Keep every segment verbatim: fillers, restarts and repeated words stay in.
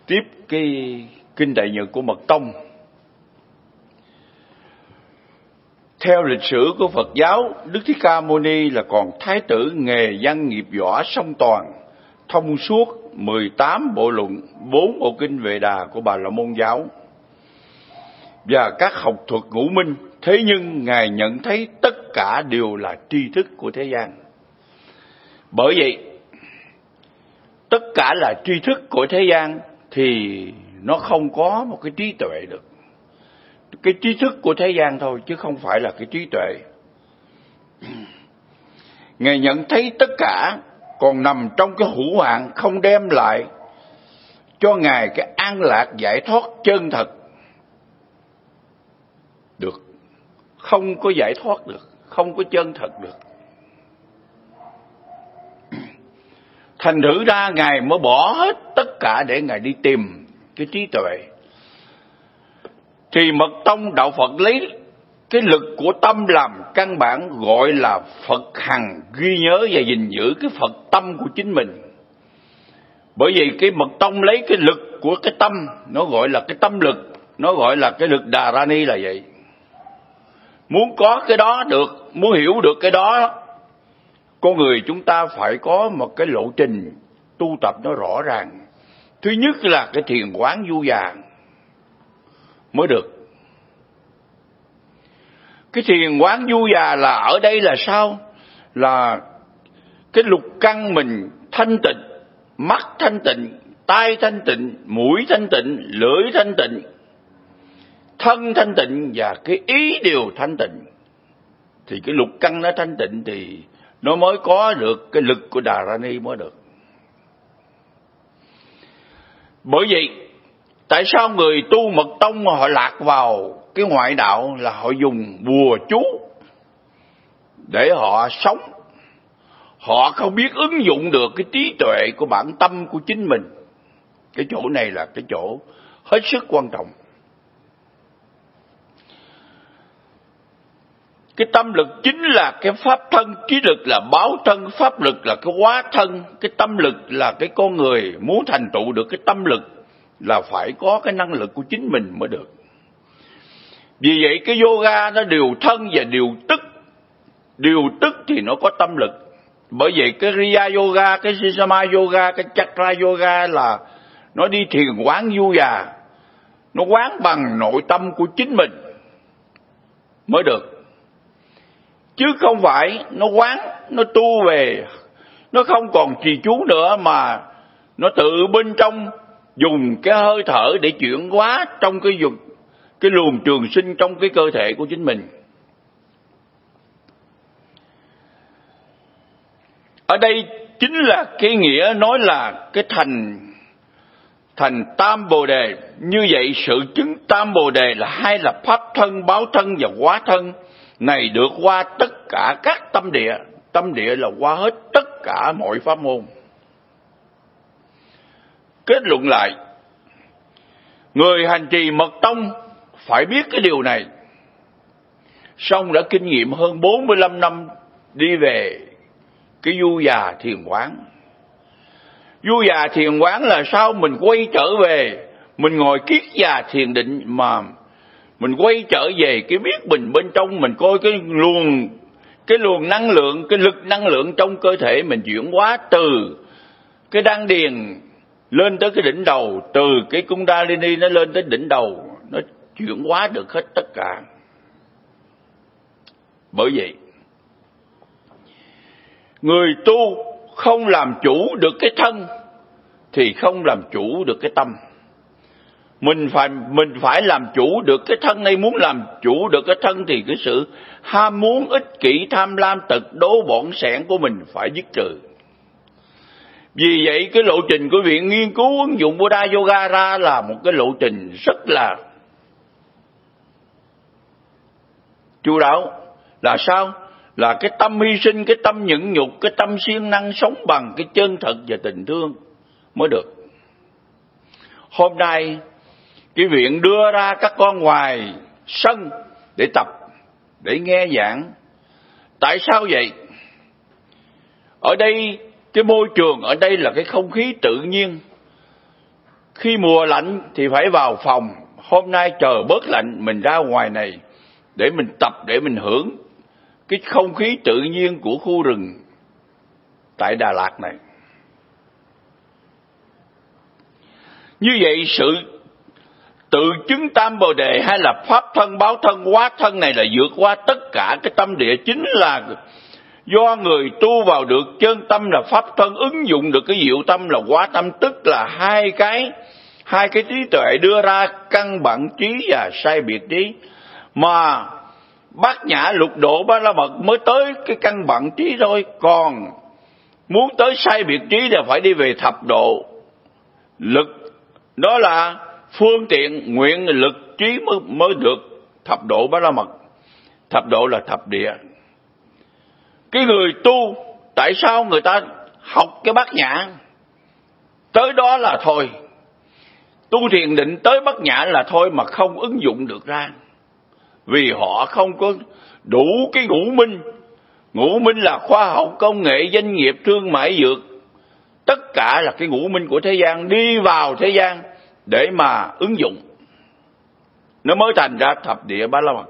tiếp cái kinh Đại Nhật của Mật Tông. Theo lịch sử của Phật giáo, Đức Thích Ca Mâu Ni là còn thái tử nghề văn nghiệp võ song toàn, thông suốt mười tám bộ luận, bốn bộ kinh Vệ Đà của Bà La Môn giáo và các học thuật ngũ minh. Thế nhưng Ngài nhận thấy tất cả đều là tri thức của thế gian. Bởi vậy, tất cả là tri thức của thế gian thì nó không có một cái trí tuệ được. Cái trí thức của thế gian thôi chứ không phải là cái trí tuệ. Ngài nhận thấy tất cả còn nằm trong cái hữu hạn, không đem lại cho Ngài cái an lạc giải thoát chân thật được. Không có giải thoát được, không có chân thật được. Thành thử ra Ngài mới bỏ hết tất cả để Ngài đi tìm cái trí tuệ. Thì Mật Tông Đạo Phật lấy cái lực của tâm làm căn bản, gọi là Phật hằng ghi nhớ và gìn giữ cái Phật tâm của chính mình. Bởi vì cái Mật Tông lấy cái lực của cái tâm, nó gọi là cái tâm lực, nó gọi là cái lực Đà Ra Ni là vậy. Muốn có cái đó được, muốn hiểu được cái đó, con người chúng ta phải có một cái lộ trình tu tập nó rõ ràng. Thứ nhất là cái thiền quán du già mới được. Cái thiền quán du già là ở đây là sao? Là cái lục căn mình thanh tịnh, mắt thanh tịnh, tai thanh tịnh, mũi thanh tịnh, lưỡi thanh tịnh, thân thanh tịnh và cái ý đều thanh tịnh. Thì cái lục căn nó thanh tịnh thì nó mới có được cái lực của Đà Ra Ni mới được. Bởi vậy, tại sao người tu Mật Tông mà họ lạc vào cái ngoại đạo là họ dùng bùa chú để họ sống. Họ không biết ứng dụng được cái trí tuệ của bản tâm của chính mình. Cái chỗ này là cái chỗ hết sức quan trọng. Cái tâm lực chính là cái pháp thân, trí lực là báo thân, pháp lực là cái hóa thân. Cái tâm lực là cái con người muốn thành tựu được cái tâm lực là phải có cái năng lực của chính mình mới được. Vì vậy cái yoga nó điều thân và điều tức. Điều tức thì nó có tâm lực. Bởi vậy cái Riya Yoga, cái Sisama Yoga, cái Chakra Yoga là nó đi thiền quán du già. Nó quán bằng nội tâm của chính mình mới được. Chứ không phải nó quán, nó tu về, nó không còn trì chú nữa mà nó tự bên trong dùng cái hơi thở để chuyển hóa trong cái dục, cái luồng trường sinh trong cái cơ thể của chính mình. Ở đây chính là cái nghĩa nói là cái thành thành tam bồ đề. Như vậy sự chứng tam bồ đề là hai là pháp thân, báo thân và hóa thân này được qua tất cả các tâm địa. Tâm địa là qua hết tất cả mọi pháp môn. Kết luận lại, người hành trì Mật Tông phải biết cái điều này. Song đã kinh nghiệm hơn bốn mươi lăm năm đi về cái du già thiền quán. Du già thiền quán là sao? Mình quay trở về, mình ngồi kiết già thiền định mà mình quay trở về cái biết mình bên trong, mình coi cái luồng cái luồng năng lượng, cái lực năng lượng trong cơ thể mình chuyển hóa từ cái đan điền lên tới cái đỉnh đầu, từ cái Kundalini nó lên tới đỉnh đầu, nó chuyển hóa được hết tất cả. Bởi vậy, người tu không làm chủ được cái thân thì không làm chủ được cái tâm. Mình phải mình phải làm chủ được cái thân này. Muốn làm chủ được cái thân thì cái sự ham muốn, ích kỷ, tham lam, tật đố, bỏng sẻn của mình phải dứt trừ. Vì vậy cái lộ trình của Viện Nghiên cứu ứng dụng Buddha Yoga ra là một cái lộ trình rất là chu đáo. Là sao? Là cái tâm hy sinh, cái tâm nhẫn nhục, cái tâm siêng năng sống bằng cái chân thật và tình thương mới được. Hôm nay cái viện đưa ra các con ngoài sân để tập, để nghe giảng. Tại sao vậy? Ở đây cái môi trường ở đây là cái không khí tự nhiên, Khi mùa lạnh thì phải vào phòng. Hôm nay trời bớt lạnh, mình ra ngoài này để mình tập, để mình hưởng cái không khí tự nhiên của khu rừng tại Đà Lạt này. Như vậy sự tự chứng tam Bồ Đề hay là pháp thân, báo thân, hóa thân này là vượt qua tất cả cái tâm địa, chính là do người tu vào được chân tâm là pháp thân, ứng dụng được cái diệu tâm là hóa tâm, tức là hai cái hai cái trí tuệ đưa ra căn bản trí và sai biệt trí. Mà Bát Nhã Lục Độ Ba La Mật mới tới cái căn bản trí thôi, còn muốn tới sai biệt trí là phải đi về thập độ lực, đó là phương tiện nguyện lực trí mới, mới được thập độ Ba La Mật. Thập độ là thập địa. Cái người tu, tại sao người ta học cái Bát Nhã tới đó là thôi, tu thiền định tới Bát Nhã là thôi, mà không ứng dụng được ra? Vì họ không có đủ cái ngũ minh. Ngũ minh là khoa học, công nghệ, doanh nghiệp, thương mại, dược, tất cả là cái ngũ minh của thế gian, đi vào thế gian để mà ứng dụng, nó mới thành ra thập địa Ba La Mật.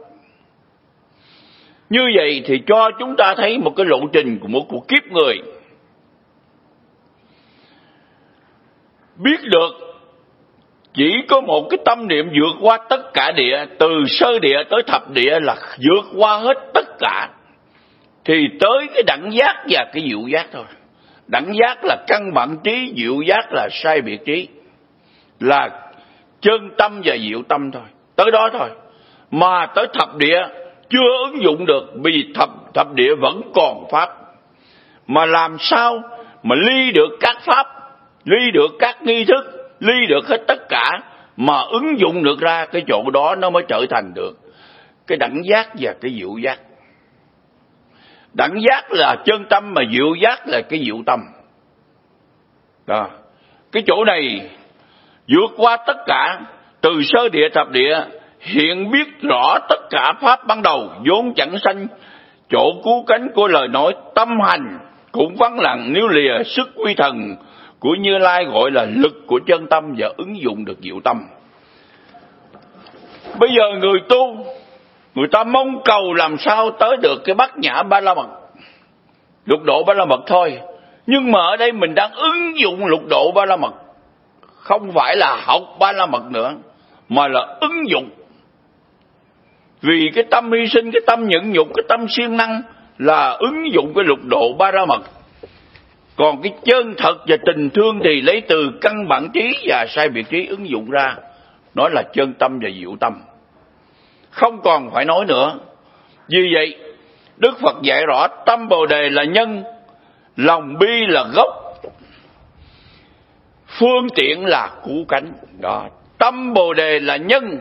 Như vậy thì cho chúng ta thấy một cái lộ trình của một cuộc kiếp người. Biết được chỉ có một cái tâm niệm vượt qua tất cả địa, từ sơ địa tới thập địa là vượt qua hết tất cả, thì tới cái đẳng giác và cái diệu giác thôi. Đẳng giác là căn bản trí, diệu giác là sai biệt trí, là chân tâm và diệu tâm thôi, tới đó thôi. Mà tới thập địa chưa ứng dụng được, vì thập, thập địa vẫn còn pháp. Mà làm sao mà ly được các pháp, ly được các nghi thức, ly được hết tất cả, mà ứng dụng được ra cái chỗ đó, nó mới trở thành được cái đẳng giác và cái diệu giác. Đẳng giác là chân tâm, mà diệu giác là cái diệu tâm. Đó. Cái chỗ này vượt qua tất cả, từ sơ địa thập địa, hiện biết rõ tất cả pháp ban đầu, vốn chẳng sanh chỗ cứu cánh của lời nói. Tâm hành cũng vắng lặng, nếu lìa sức quy thần của Như Lai, gọi là lực của chân tâm và ứng dụng được diệu tâm. Bây giờ người tu, người ta mong cầu làm sao tới được cái Bát Nhã Ba La Mật, Lục Độ Ba La Mật thôi. Nhưng mà ở đây mình đang ứng dụng Lục Độ Ba La Mật, không phải là học Ba La Mật nữa, mà là ứng dụng. Vì cái tâm hy sinh, cái tâm nhẫn nhục, cái tâm siêng năng là ứng dụng cái Lục Độ Ba La Mật. Còn cái chân thật và tình thương thì lấy từ căn bản trí và sai biệt trí ứng dụng ra, nó là chân tâm và diệu tâm, không còn phải nói nữa. Vì vậy Đức Phật dạy rõ tâm Bồ Đề là nhân, lòng bi là gốc, phương tiện là cứu cánh. Đó, tâm Bồ Đề là nhân,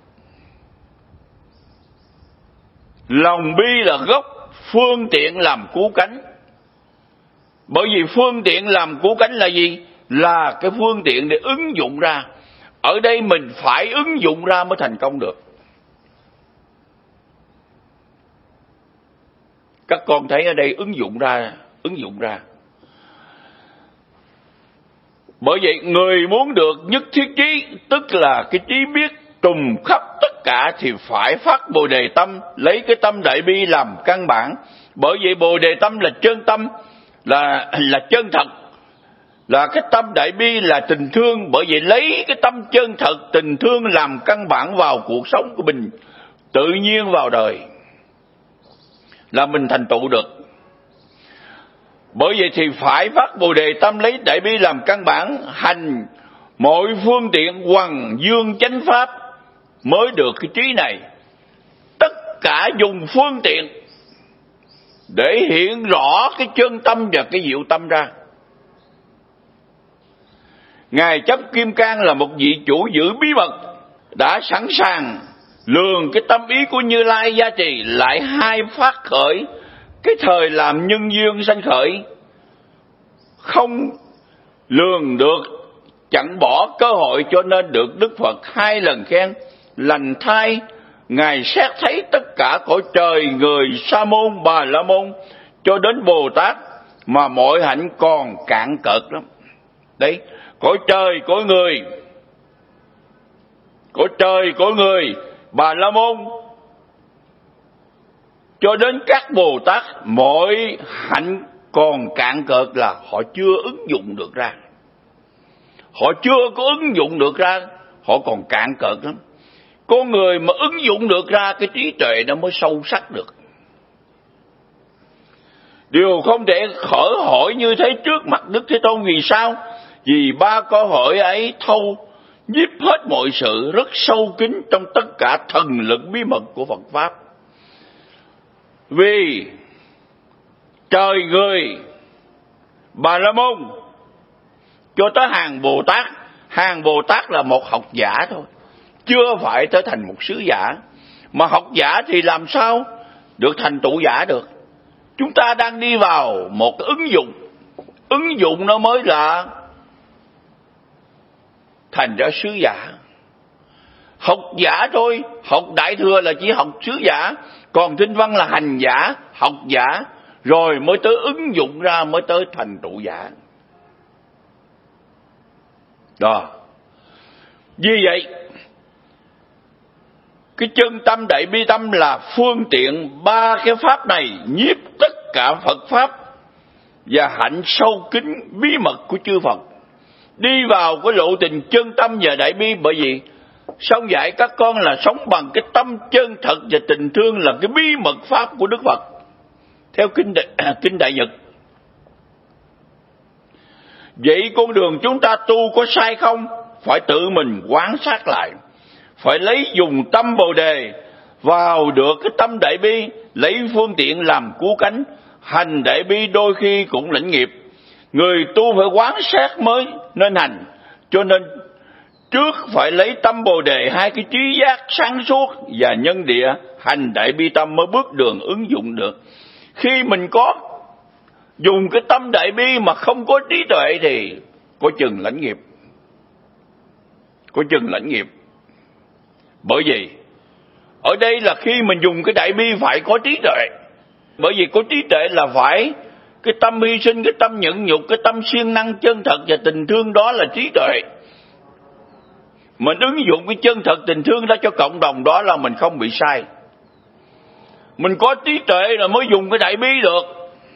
lòng bi là gốc, phương tiện làm cứu cánh. Bởi vì phương tiện làm cứu cánh là gì? Là cái phương tiện để ứng dụng ra. Ở đây mình phải ứng dụng ra mới thành công được. Các con thấy ở đây ứng dụng ra, ứng dụng ra. Bởi vậy người muốn được nhất thiết trí, tức là cái trí biết trùm khắp tất cả, thì phải phát Bồ Đề tâm, lấy cái tâm đại bi làm căn bản. Bởi vậy Bồ Đề tâm là chân tâm, là là chân thật, là cái tâm đại bi là tình thương. Bởi vậy lấy cái tâm chân thật tình thương làm căn bản vào cuộc sống của mình, tự nhiên vào đời là mình thành tựu được. Bởi vậy thì phải phát Bồ Đề tâm, lấy đại bi làm căn bản, hành mọi phương tiện hoằng dương chánh pháp mới được cái trí này. Tất cả dùng phương tiện để hiện rõ cái chân tâm và cái diệu tâm ra. Ngài Chấp Kim Cang là một vị chủ giữ bí mật, đã sẵn sàng lường cái tâm ý của Như Lai gia trì, lại hai phát khởi cái thời làm nhân duyên sanh khởi, không lường được, chẳng bỏ cơ hội, cho nên được Đức Phật hai lần khen. Lành thai Ngài xét thấy tất cả cõi trời, người Sa môn, Bà La môn cho đến Bồ Tát, mà mọi hạnh còn cạn cợt lắm. Đấy, cõi trời, cõi người của trời, của người, Bà La Môn, cho đến các Bồ Tát, mọi hạnh còn cạn cợt là họ chưa ứng dụng được ra. Họ chưa có ứng dụng được ra, họ còn cạn cợt lắm. Con người mà ứng dụng được ra cái trí tuệ nó mới sâu sắc được. Điều không thể khởi hỏi như thế trước mặt Đức Thế Tôn. Vì sao? Vì ba câu hỏi ấy thâu nhiếp hết mọi sự, rất sâu kín trong tất cả thần lực bí mật của Phật Pháp. Vì trời, người, Bà La Môn cho tới hàng Bồ Tát. Hàng Bồ Tát là một học giả thôi, chưa phải trở thành một sứ giả. Mà học giả thì làm sao được thành tựu giả được? Chúng ta đang đi vào một cái ứng dụng. Ứng dụng nó mới là thành ra sứ giả. Học giả thôi, học Đại Thừa là chỉ học sứ giả, còn Kinh Văn là hành giả, học giả, rồi mới tới ứng dụng ra, mới tới thành tựu giả. Đó. Vì vậy, cái chân tâm Đại Bi Tâm là phương tiện ba cái pháp này nhiếp tất cả Phật Pháp và hạnh sâu kín bí mật của chư Phật. Đi vào cái lộ trình chân tâm và đại bi. Bởi vì xong dạy các con là sống bằng cái tâm chân thật và tình thương, là cái bí mật Pháp của Đức Phật theo Kinh Đại, Kinh Đại Nhật. Vậy con đường chúng ta tu có sai không? Phải tự mình quan sát lại. Phải lấy dùng tâm Bồ Đề vào được cái tâm đại bi, lấy phương tiện làm cứu cánh. Hành đại bi đôi khi cũng lãnh nghiệp. Người tu phải quán sát mới nên hành. Cho nên trước phải lấy tâm Bồ Đề, hai cái trí giác sáng suốt và nhân địa, hành đại bi tâm mới bước đường ứng dụng được. Khi mình có dùng cái tâm đại bi mà không có trí tuệ thì có chừng lãnh nghiệp. Có chừng lãnh nghiệp. Bởi vì ở đây là khi mình dùng cái đại bi phải có trí tuệ. Bởi vì có trí tuệ là phải cái tâm hy sinh, cái tâm nhẫn nhục, cái tâm siêng năng chân thật và tình thương, đó là trí tuệ. Mình ứng dụng cái chân thật tình thương đó cho cộng đồng, đó là mình không bị sai. Mình có trí tuệ là mới dùng cái đại bi được.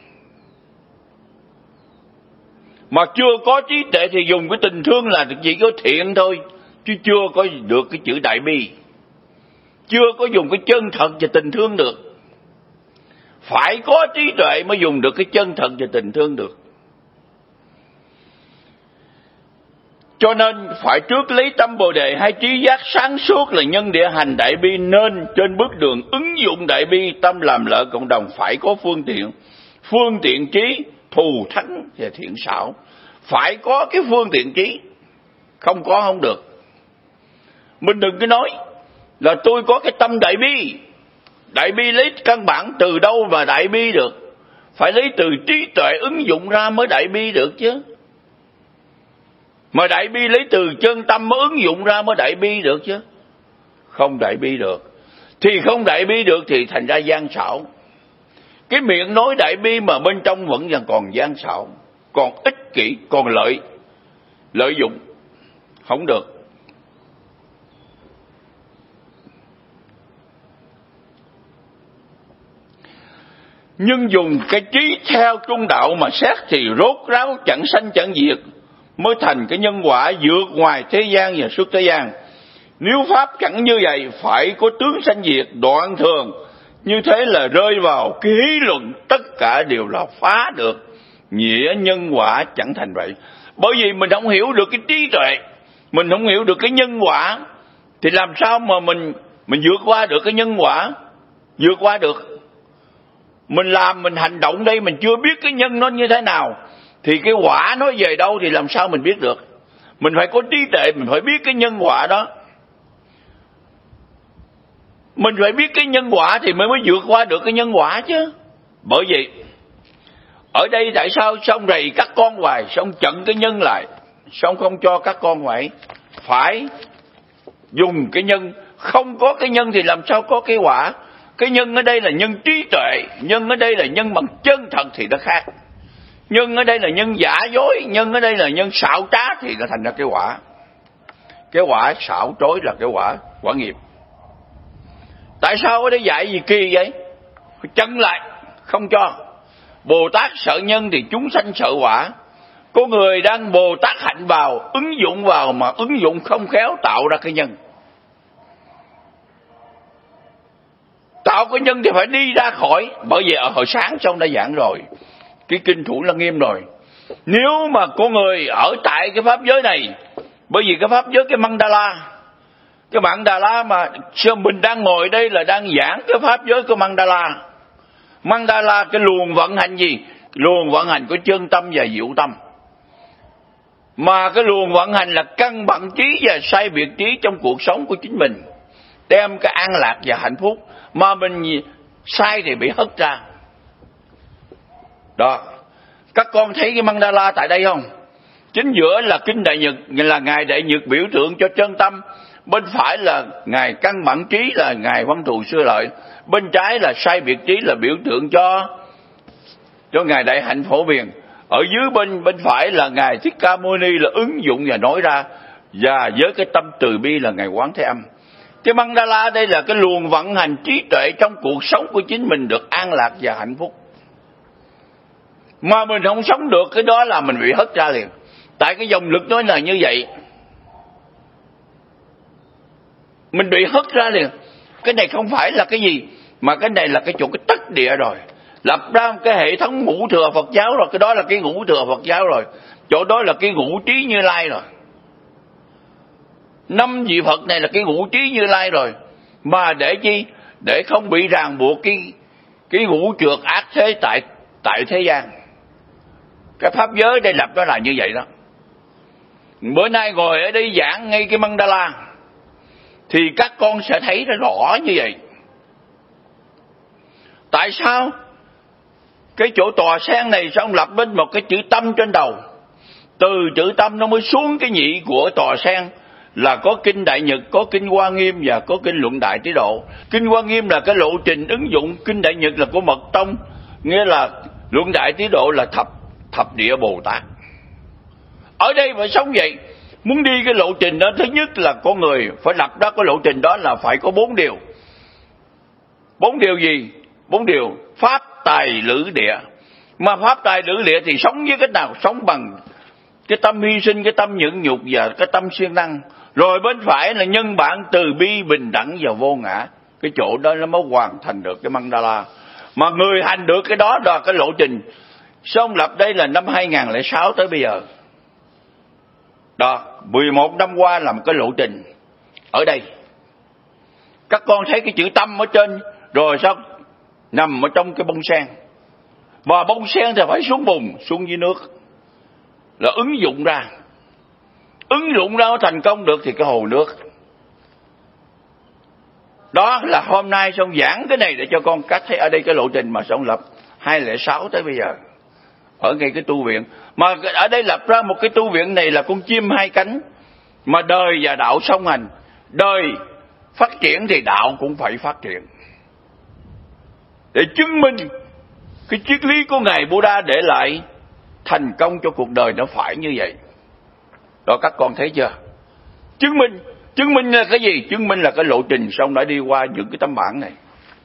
Mà chưa có trí tuệ thì dùng cái tình thương là chỉ có thiện thôi, chứ chưa có được cái chữ đại bi. Chưa có dùng cái chân thật và tình thương được. Phải có trí tuệ mới dùng được cái chân thật và tình thương được. Cho nên phải trước lấy tâm Bồ Đề, hai trí giác sáng suốt là nhân địa hành đại bi, nên trên bước đường ứng dụng đại bi tâm làm lợi cộng đồng phải có phương tiện. Phương tiện trí thù thắng và thiện xảo. Phải có cái phương tiện trí, không có không được. Mình đừng có nói là tôi có cái tâm đại bi. Đại bi lấy căn bản từ đâu mà đại bi được? Phải lấy từ trí tuệ ứng dụng ra mới đại bi được chứ. Mà đại bi lấy từ chân tâm mới ứng dụng ra mới đại bi được chứ. Không đại bi được. Thì không đại bi được thì thành ra gian xảo. Cái miệng nói đại bi mà bên trong vẫn còn gian xảo, còn ích kỷ, còn lợi lợi dụng. Không được. Nhưng dùng cái trí theo trung đạo mà xét thì rốt ráo chẳng sanh chẳng diệt, mới thành cái nhân quả vượt ngoài thế gian và xuất thế gian. Nếu pháp chẳng như vậy, phải có tướng sanh diệt đoạn thường, như thế là rơi vào cái hí luận tất cả đều là phá được, nghĩa nhân quả chẳng thành vậy. Bởi vì mình không hiểu được cái trí tuệ, mình không hiểu được cái nhân quả, thì làm sao mà mình mình vượt qua được cái nhân quả? Vượt qua được. Mình làm, mình hành động đây, mình chưa biết cái nhân nó như thế nào, thì cái quả nó về đâu thì làm sao mình biết được? Mình phải có trí tuệ, mình phải biết cái nhân quả đó. Mình phải biết cái nhân quả thì mới mới vượt qua được cái nhân quả chứ. Bởi vậy ở đây tại sao xong rầy các con hoài, xong chặn cái nhân lại, xong không cho các con phải phải dùng cái nhân. Không có cái nhân thì làm sao có cái quả? Cái nhân ở đây là nhân trí tuệ, nhân ở đây là nhân bằng chân thật thì nó khác. Nhân ở đây là nhân giả dối, nhân ở đây là nhân xạo trá thì nó thành ra cái quả. cái quả xảo trối là cái quả quả nghiệp. Tại sao ở đây dạy gì kỳ vậy? Chặn lại, không cho. Bồ Tát sợ nhân thì chúng sanh sợ quả. Có người đang Bồ Tát hạnh vào, ứng dụng vào mà ứng dụng không khéo tạo ra cái nhân. Tạo cái nhân thì phải đi ra khỏi. Bởi vì ở hồi sáng xong đã giảng rồi, cái kinh Thủ Lăng Nghiêm rồi. Nếu mà có người ở tại cái pháp giới này, bởi vì cái pháp giới cái Mandala, cái Mandala mà mình đang ngồi đây là đang giảng cái pháp giới của Mandala. Mandala cái luồng vận hành gì? Luồng vận hành của chân tâm và diệu tâm. Mà cái luồng vận hành là cân bằng trí và sai biệt trí trong cuộc sống của chính mình, đem cái an lạc và hạnh phúc. Mà mình sai thì bị hất ra. Đó, các con thấy cái Mandala tại đây không? Chính giữa là kinh Đại Nhật, là ngài Đại Nhật biểu tượng cho chân tâm. Bên phải là ngài cân bằng trí, là ngài Văn Thù Sư Lợi. Bên trái là sai biệt trí, là biểu tượng cho cho ngài Đại Hạnh Phổ Biền. Ở dưới bên bên phải là ngài Thích Ca Mâu Ni, là ứng dụng và nói ra, và với cái tâm từ bi là ngài Quán Thế Âm. Cái Mandala đây là cái luồng vận hành trí tuệ trong cuộc sống của chính mình được an lạc và hạnh phúc. Mà mình không sống được cái đó là mình bị hất ra liền. Tại cái dòng lực nói là như vậy, mình bị hất ra liền. Cái này không phải là cái gì, mà cái này là cái chỗ cái tất địa rồi. Lập ra cái hệ thống ngũ thừa Phật giáo rồi. Cái đó là cái ngũ thừa Phật giáo rồi. Chỗ đó là cái ngũ trí Như Lai rồi. Năm vị Phật này là cái ngũ trí Như Lai rồi. Mà để chi? Để không bị ràng buộc cái cái ngũ trượt ác thế tại tại thế gian. Cái pháp giới đây lập đó là như vậy đó. Bữa nay ngồi ở đây giảng ngay cái Mandala thì các con sẽ thấy nó rõ như vậy. Tại sao? Cái chỗ tòa sen này xong lập bên một cái chữ tâm trên đầu. Từ chữ tâm nó mới xuống cái nhị của tòa sen, là có kinh Đại Nhật, có kinh Hoa Nghiêm và có kinh Luận Đại Trí Độ. Kinh Hoa Nghiêm là cái lộ trình ứng dụng, kinh Đại Nhật là của Mật Tông, nghĩa là Luận Đại Trí Độ là thập thập địa Bồ Tát. Ở đây phải sống vậy. Muốn đi cái lộ trình đó, thứ nhất là con người phải lập ra cái lộ trình đó là phải có bốn điều. Bốn điều gì? Bốn điều pháp tài lữ địa. Mà pháp tài lữ địa thì sống với cái nào? Sống bằng cái tâm hy sinh, cái tâm nhẫn nhục và cái tâm siêng năng. Rồi bên phải là nhân bản từ bi bình đẳng và vô ngã. Cái chỗ đó nó mới hoàn thành được cái Mandala. Mà người hành được cái đó là cái lộ trình. Xong lập đây là năm hai không không sáu tới bây giờ. Đó, mười một năm qua là một cái lộ trình. Ở đây các con thấy cái chữ tâm ở trên, rồi sao nằm ở trong cái bông sen. Và bông sen thì phải xuống bùn, xuống dưới nước, là ứng dụng ra. Ứng dụng ra thành công được thì cái hồ nước. Đó là hôm nay xong giảng cái này để cho con cách thấy ở đây cái lộ trình mà xong lập hai không không sáu tới bây giờ. Ở ngay cái tu viện. Mà ở đây lập ra một cái tu viện này là con chim hai cánh. Mà đời và đạo song hành. Đời phát triển thì đạo cũng phải phát triển. Để chứng minh cái triết lý của Ngài Buddha để lại thành công cho cuộc đời nó phải như vậy. Đó, các con thấy chưa? Chứng minh. Chứng minh là cái gì? Chứng minh là cái lộ trình xong đã đi qua những cái tấm bản này.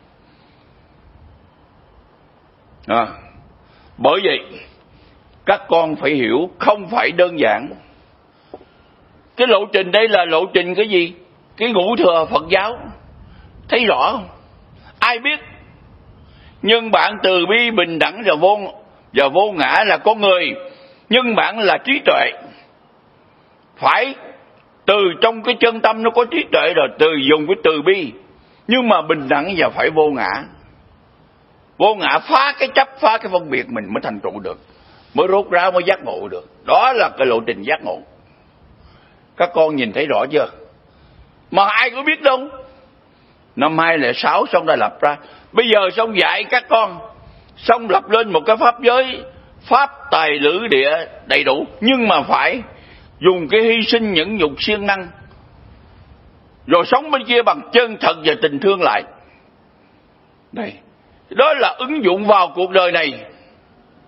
À, bởi vậy các con phải hiểu không phải đơn giản. Cái lộ trình đây là lộ trình cái gì? Cái ngũ thừa Phật giáo. Thấy rõ không? Ai biết? Nhân bản từ bi bình đẳng và vô và vô ngã là con người. Nhân bản là trí tuệ. Phải từ trong cái chân tâm nó có trí tuệ rồi, từ dùng cái từ bi. Nhưng mà bình đẳng và phải vô ngã. Vô ngã phá cái chấp, phá cái phân biệt mình mới thành trụ được, mới rốt ráo, mới giác ngộ được. Đó là cái lộ trình giác ngộ. Các con nhìn thấy rõ chưa? Mà ai có biết đâu. Năm hai không không sáu xong đã lập ra. Bây giờ xong dạy các con, xong lập lên một cái pháp giới pháp tài lữ địa đầy đủ. Nhưng mà phải dùng cái hy sinh nhẫn nhục siêng năng, rồi sống bên kia bằng chân thật và tình thương lại. Đây, đó là ứng dụng vào cuộc đời này.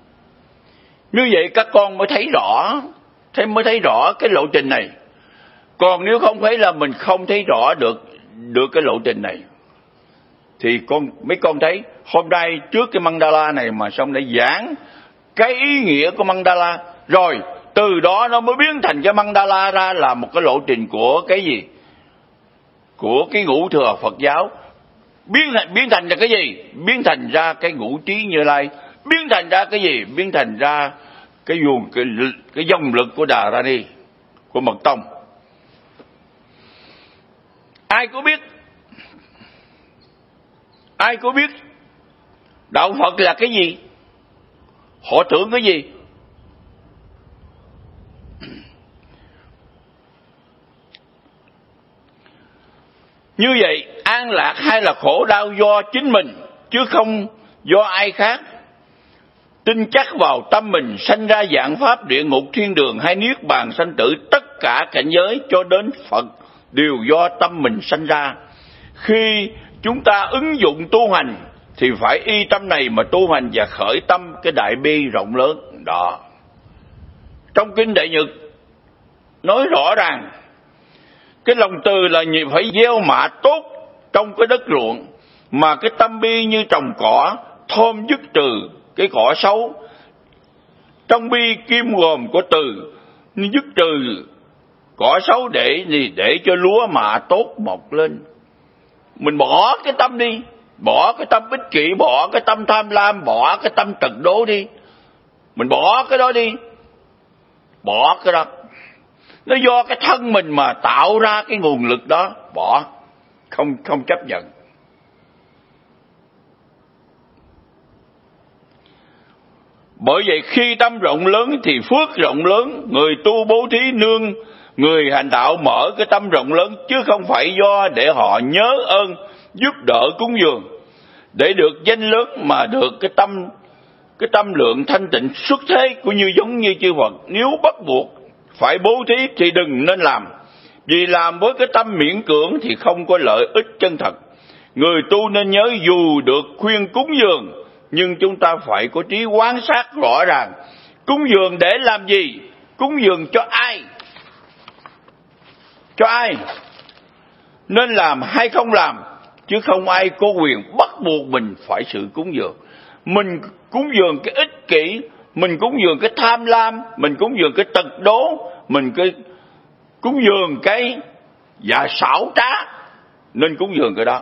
Như vậy các con mới thấy rõ, thấy mới thấy rõ cái lộ trình này. Còn nếu không thấy là mình không thấy rõ được được cái lộ trình này, thì con mấy con thấy hôm nay trước cái mandala này mà xong để giảng cái ý nghĩa của mandala, rồi từ đó nó mới biến thành cái mandala ra là một cái lộ trình của cái gì, của cái ngũ thừa Phật giáo. Biến thành, biến thành ra cái gì? Biến thành ra cái ngũ trí Như Lai. Biến thành ra cái gì? Biến thành ra cái nguồn cái, cái dòng lực của Đà Ra Ni, của Mật Tông. Ai có biết? Ai có biết đạo Phật là cái gì? Họ tưởng cái gì? Như vậy an lạc hay là khổ đau do chính mình, chứ không do ai khác. Tin chắc vào tâm mình sanh ra vạn pháp, địa ngục, thiên đường hay niết bàn sanh tử, tất cả cảnh giới cho đến Phật đều do tâm mình sanh ra. Khi chúng ta ứng dụng tu hành thì phải y tâm này mà tu hành và khởi tâm cái đại bi rộng lớn đó. Trong kinh Đại Nhật nói rõ ràng cái lòng từ là phải gieo mạ tốt trong cái đất ruộng, mà cái tâm bi như trồng cỏ, thơm dứt trừ cái cỏ xấu. Trong bi kim gồm có từ dứt trừ cỏ xấu để để cho lúa mạ tốt mọc lên. Mình bỏ cái tâm đi, bỏ cái tâm ích kỷ, bỏ cái tâm tham lam, bỏ cái tâm tật đố đi. Mình bỏ cái đó đi, bỏ cái đó. Nó do cái thân mình mà tạo ra cái nguồn lực đó, bỏ, không không chấp nhận. Bởi vậy khi tâm rộng lớn thì phước rộng lớn. Người tu bố thí nương người hành đạo mở cái tâm rộng lớn, chứ không phải do để họ nhớ ơn giúp đỡ cúng dường để được danh lớn, mà được cái tâm cái tâm lượng thanh tịnh xuất thế cũng như giống như chư Phật. Nếu bắt buộc phải bố thí thì đừng nên làm, vì làm với cái tâm miễn cưỡng thì không có lợi ích chân thật. Người tu nên nhớ dù được khuyên cúng dường, nhưng chúng ta phải có trí quan sát rõ ràng. Cúng dường để làm gì? Cúng dường cho ai? Cho ai? Nên làm hay không làm, chứ không ai có quyền bắt buộc mình phải sự cúng dường. Mình cúng dường cái ích kỷ, mình cúng dường cái tham lam, mình cúng dường cái tật đố, mình cái cúng dường cái dạ xảo trá, nên cúng dường cái đó.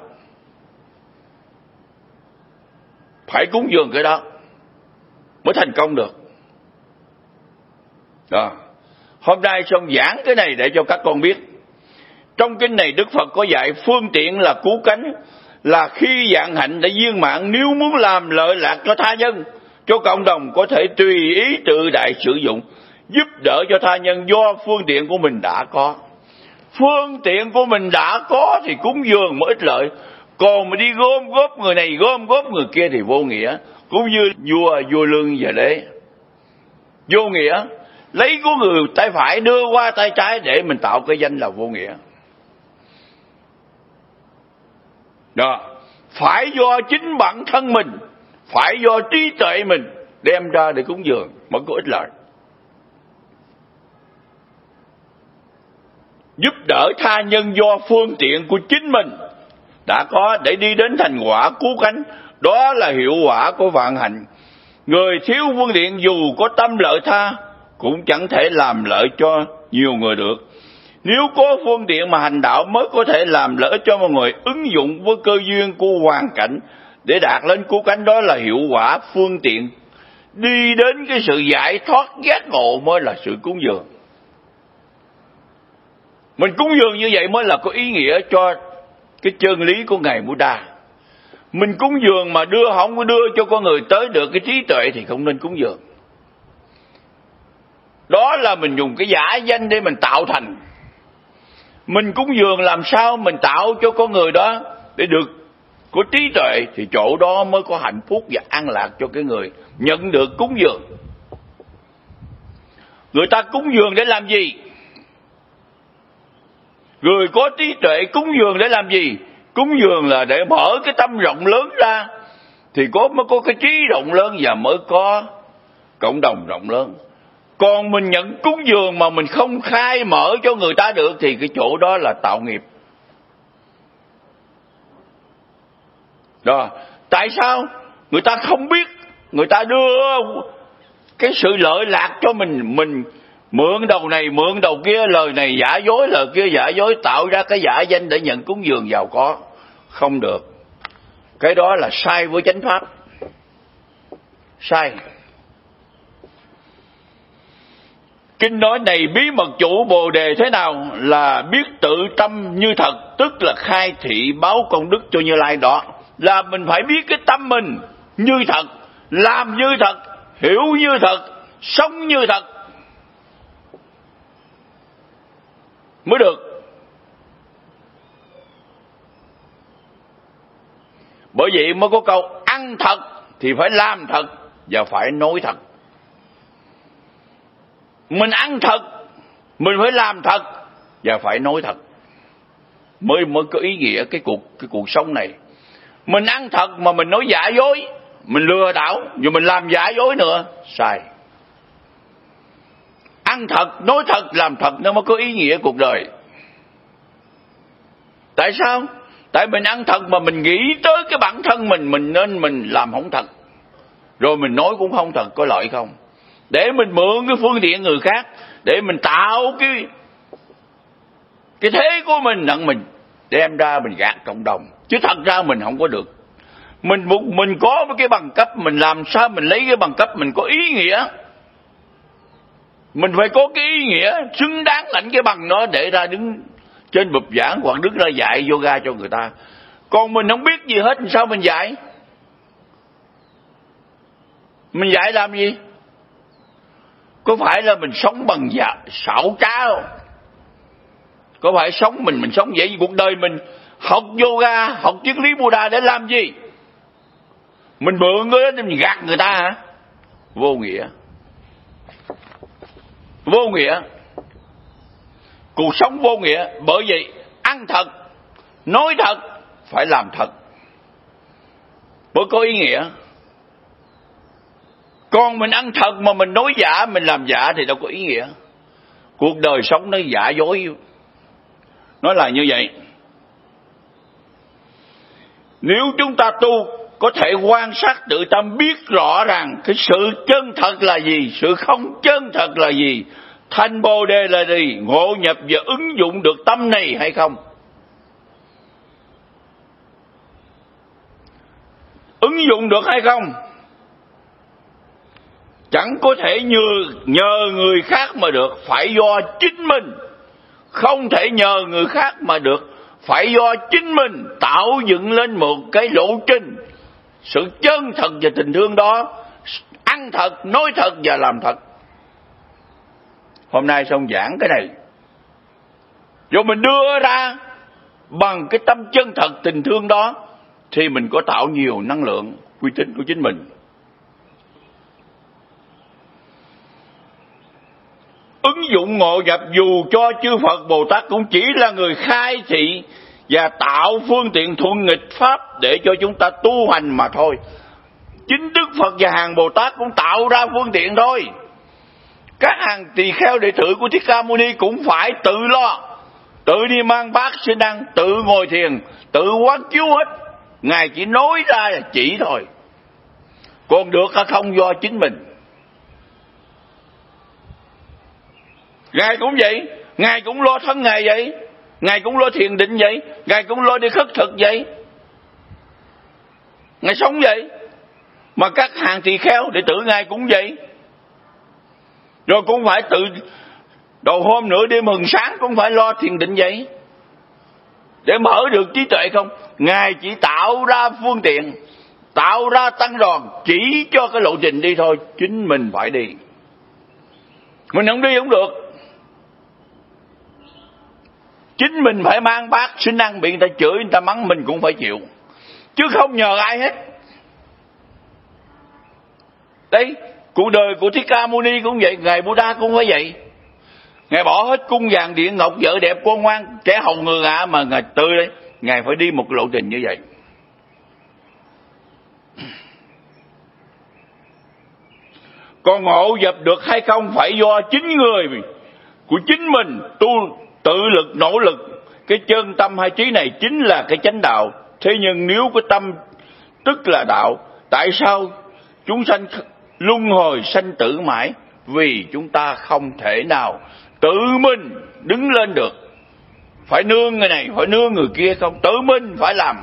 Phải cúng dường cái đó mới thành công được. Đó. Hôm nay xong giảng cái này để cho các con biết. Trong kinh này Đức Phật có dạy phương tiện là cứu cánh, là khi vạn hạnh đã viên mãn, nếu muốn làm lợi lạc cho tha nhân, cho cộng đồng, có thể tùy ý tự đại sử dụng, giúp đỡ cho tha nhân do phương tiện của mình đã có. Phương tiện của mình đã có thì cúng dường mới ích lợi. Còn mà đi gom góp người này gom góp người kia thì vô nghĩa. Cũng như vua vua lương và đế, vô nghĩa. Lấy của người tay phải đưa qua tay trái để mình tạo cái danh là vô nghĩa. Đó. Phải do chính bản thân mình, phải do trí tuệ mình đem ra để cúng dường mới có ích lợi. Giúp đỡ tha nhân do phương tiện của chính mình đã có để đi đến thành quả cứu cánh, đó là hiệu quả của vạn hạnh. Người thiếu phương tiện dù có tâm lợi tha cũng chẳng thể làm lợi cho nhiều người được. Nếu có phương tiện mà hành đạo mới có thể làm lợi cho mọi người, ứng dụng với cơ duyên của hoàn cảnh để đạt lên cứu cánh, đó là hiệu quả phương tiện. Đi đến cái sự giải thoát giác ngộ mới là sự cúng dường. Mình cúng dường như vậy mới là có ý nghĩa cho cái chân lý của Ngài Buddha. Mình cúng dường mà đưa không có đưa cho con người tới được cái trí tuệ thì không nên cúng dường. Đó là mình dùng cái giả danh để mình tạo thành. Mình cúng dường làm sao mình tạo cho con người đó để được có trí tuệ, thì chỗ đó mới có hạnh phúc và an lạc cho cái người nhận được cúng dường. Người ta cúng dường để làm gì? Người có trí tuệ cúng dường để làm gì? Cúng dường là để mở cái tâm rộng lớn ra, thì có mới có cái trí rộng lớn và mới có cộng đồng rộng lớn. Còn mình nhận cúng dường mà mình không khai mở cho người ta được thì cái chỗ đó là tạo nghiệp. Đó, tại sao? Người ta không biết, người ta đưa cái sự lợi lạc cho mình, mình mượn đầu này mượn đầu kia, lời này giả dối, lời kia giả dối, tạo ra cái giả danh để nhận cúng dường giàu có. Không được. Cái đó là sai với chánh pháp. Sai. Kinh nói này bí mật chủ Bồ Đề thế nào? Là biết tự tâm như thật, tức là khai thị báo công đức cho Như Lai. Đó là mình phải biết cái tâm mình như thật, làm như thật, hiểu như thật, sống như thật mới được. Bởi vậy mới có câu ăn thật thì phải làm thật và phải nói thật. Mình ăn thật, mình phải làm thật và phải nói thật mới mới có ý nghĩa cái cuộc cái cuộc sống này. Mình ăn thật mà mình nói giả dối, mình lừa đảo, rồi mình làm giả dối nữa, sai. Ăn thật, nói thật, làm thật nó mới có ý nghĩa cuộc đời. Tại sao? Tại mình ăn thật mà mình nghĩ tới cái bản thân mình, mình nên mình làm không thật, rồi mình nói cũng không thật, có lợi không? Để mình mượn cái phương tiện người khác, để mình tạo cái cái thế của mình, đặng mình đem ra mình gạt cộng đồng. Chứ thật ra mình không có được. Mình mình có cái bằng cấp, mình làm sao mình lấy cái bằng cấp mình có ý nghĩa. Mình phải có cái ý nghĩa xứng đáng lãnh cái bằng đó để ra đứng trên bục giảng hoặc đứng ra dạy yoga cho người ta. Còn mình không biết gì hết, sao mình dạy? Mình dạy làm gì? Có phải là mình sống bằng dạ, xảo trá không? Có phải sống mình mình sống vậy? Cuộc đời mình học yoga, học triết lý Buddha để làm gì? Mình mượn cái đó để mình gạt người ta hả? Vô nghĩa. Vô nghĩa. Cuộc sống vô nghĩa. Bởi vậy ăn thật, nói thật, phải làm thật mới có ý nghĩa. Còn mình ăn thật mà mình nói giả, mình làm giả thì đâu có ý nghĩa. Cuộc đời sống nó giả dối. Nói là như vậy. Nếu chúng ta tu có thể quan sát tự tâm, biết rõ ràng cái sự chân thật là gì, sự không chân thật là gì, thành Bồ Đề là gì, ngộ nhập và ứng dụng được tâm này hay không. Ứng dụng được hay không? Chẳng có thể nhờ, nhờ người khác mà được, phải do chính mình. Không thể nhờ người khác mà được, phải do chính mình tạo dựng lên một cái lộ trình. Sự chân thật và tình thương đó, ăn thật, nói thật và làm thật. Hôm nay xong giảng cái này, rồi mình đưa ra bằng cái tâm chân thật tình thương đó, thì mình có tạo nhiều năng lượng uy tín của chính mình. Ứng dụng ngộ nhập dù cho chư Phật Bồ Tát cũng chỉ là người khai thị và tạo phương tiện thuận nghịch pháp để cho chúng ta tu hành mà thôi. Chính Đức Phật và hàng Bồ Tát cũng tạo ra phương tiện thôi. Các hàng tỳ kheo đệ tử của Thích Ca Mâu Ni cũng phải tự lo, tự đi mang bát xin ăn, tự ngồi thiền, tự quán chiếu hết. Ngài chỉ nói ra là chỉ thôi. Còn được hay không do chính mình. Ngài cũng vậy, Ngài cũng lo thân Ngài vậy, Ngài cũng lo thiền định vậy, Ngài cũng lo đi khất thực vậy. Ngài sống vậy. Mà các hàng tỳ kheo đệ tử Ngài cũng vậy. Rồi cũng phải tự đầu hôm nửa đêm mừng sáng cũng phải lo thiền định vậy. Để mở được trí tuệ không? Ngài chỉ tạo ra phương tiện, tạo ra tăng đoàn, chỉ cho cái lộ trình đi thôi. Chính mình phải đi. Mình không đi không được. Chính mình phải mang bát xin ăn, bị người ta chửi, người ta mắng mình cũng phải chịu. Chứ không nhờ ai hết. Đấy, cuộc đời của Thích Ca Mâu Ni cũng vậy, Ngài Buddha cũng phải vậy. Ngài bỏ hết cung vàng điện ngọc, vợ đẹp con ngoan, trẻ hầu người ạ, mà Ngài từ đây, Ngài phải đi một lộ trình như vậy. Còn ngộ dập được hay không phải do chính người của chính mình tu tự lực nỗ lực. Cái chân tâm hai trí này chính là cái chánh đạo. Thế nhưng nếu cái tâm tức là đạo, tại sao chúng sanh luân hồi sanh tử mãi? Vì chúng ta không thể nào tự mình đứng lên được, phải nương người này, phải nương người kia, không, tự mình phải làm.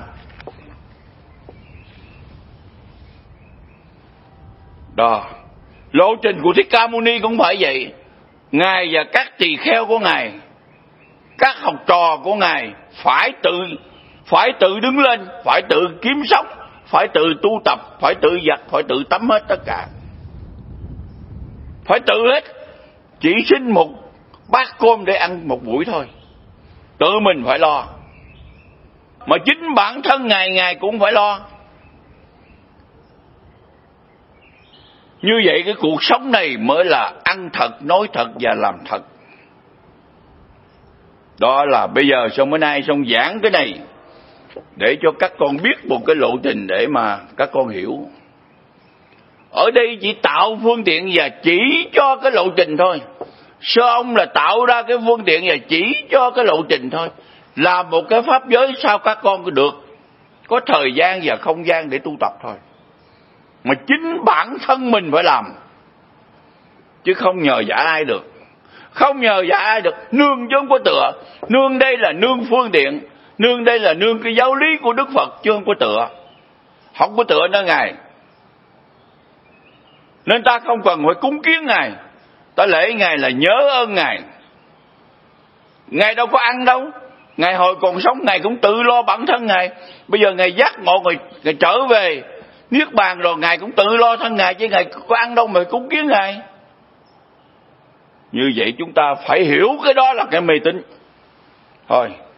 Đó, lộ trình của Thích Ca Mâu Ni cũng phải vậy. Ngài và các tỳ kheo của Ngài, các học trò của Ngài phải tự phải tự đứng lên, phải tự kiếm sống, phải tự tu tập, phải tự giặt, phải tự tắm hết tất cả. Phải tự hết. Chỉ xin một bát cơm để ăn một buổi thôi, tự mình phải lo. Mà chính bản thân Ngài, Ngài cũng phải lo. Như vậy cái cuộc sống này mới là ăn thật, nói thật và làm thật. Đó là bây giờ xong bữa nay xong giảng cái này để cho các con biết một cái lộ trình để mà các con hiểu. Ở đây chỉ tạo phương tiện và chỉ cho cái lộ trình thôi. Sơ ông là tạo ra cái phương tiện và chỉ cho cái lộ trình thôi. Là một cái pháp giới sao các con có được có thời gian và không gian để tu tập thôi. Mà chính bản thân mình phải làm, chứ không nhờ vả ai được. Không nhờ vả ai được. Nương chứ không có tựa. Nương đây là nương phương tiện, nương đây là nương cái giáo lý của Đức Phật, chứ không có tựa. Không có tựa nữa Ngài. Nên ta không cần phải cúng kiến Ngài, ta lễ Ngài là nhớ ơn Ngài. Ngài đâu có ăn đâu. Ngài hồi còn sống Ngài cũng tự lo bản thân Ngài. Bây giờ Ngài giác ngộ, Ngài, Ngài trở về niết bàn rồi, Ngài cũng tự lo thân Ngài, chứ Ngài có ăn đâu mà cúng kiến Ngài. Như vậy chúng ta phải hiểu cái đó là cái mê tín thôi.